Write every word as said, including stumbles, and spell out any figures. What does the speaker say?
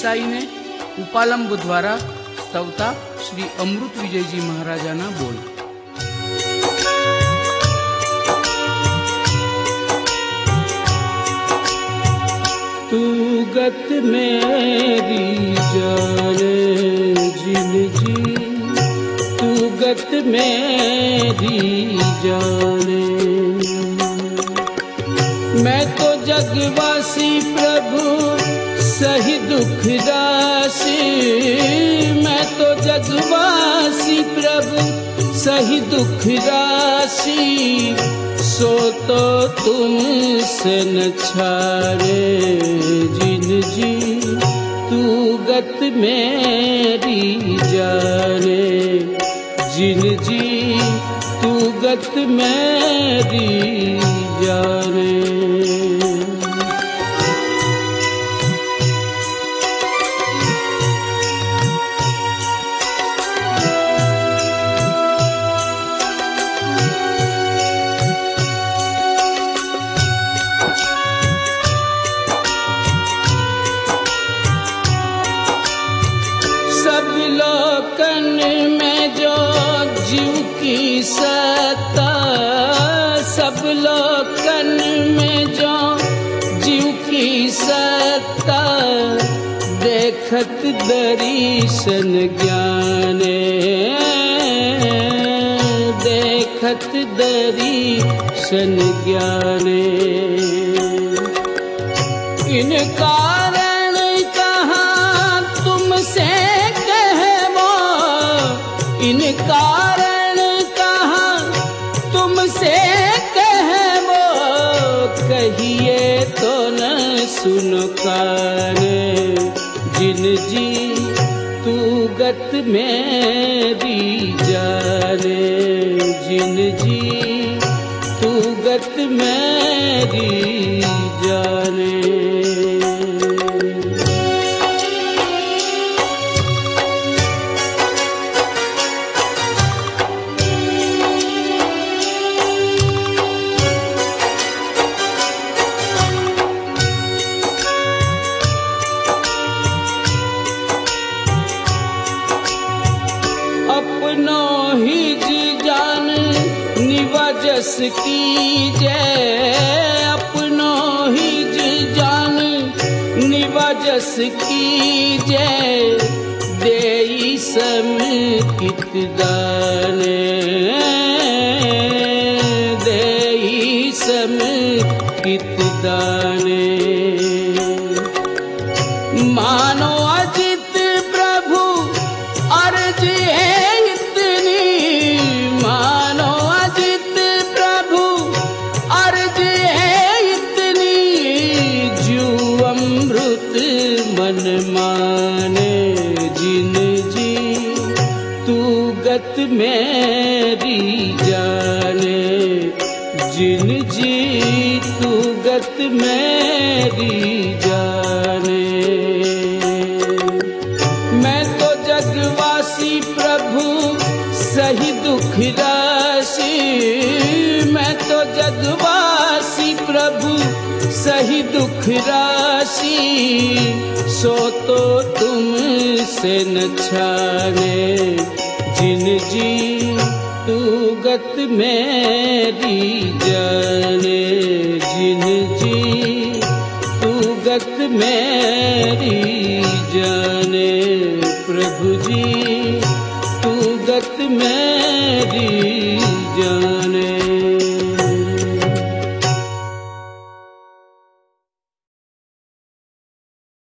देसाई ने उपालंब द्वारा स्तवता श्री अमृत विजय जी महाराजाना बोल। तू गत मेरी जाने जिन जी, तू गत मेरी जाने। मैं तो जगवासी प्रभु सही दुख दासी, मैं तो जगवासी प्रभु सही दुख दासी। सो तो तुमसे न छाड़े जिन जी, तू गत मेरी जाने जिन जी, तू गत मेरी जाने। लोकन में जो जीव की सत्ता, सब लोकन में जो जीव की सत्ता। देखत दर्शन ज्ञाने, देखत दर्शन ज्ञाने। इन कारण कहाँ तुमसे, इन कारण कहाँ तुमसे कहबो। कहिए तो न सुनो काने जिन जी, तू गत मेरी जाने जिन जी, तू गत मेरी जाने। अपनों ही जी जान निवाजस की जय, अपनों ही जी जान निवाजस की जय। देई समित दाने, देई समित दाने। मानो अजित प्रभु अर्ज है इतनी, मानो अजित प्रभु अर्ज है इतनी। जीव अमृत मन माने जिन जी, तू गत मेरी जाने जिन जी, तू गत मेरी जाने। मैं तो जगवासी प्रभु सही दुख दासी, मैं तो जगवासी प्रभु सही दुख राशि। सो तो तुमसे न छाने जिन जी, तू गत मेरी जाने जिन जी, तू गत मेरी जाने। प्रभु जी तू गत मेरी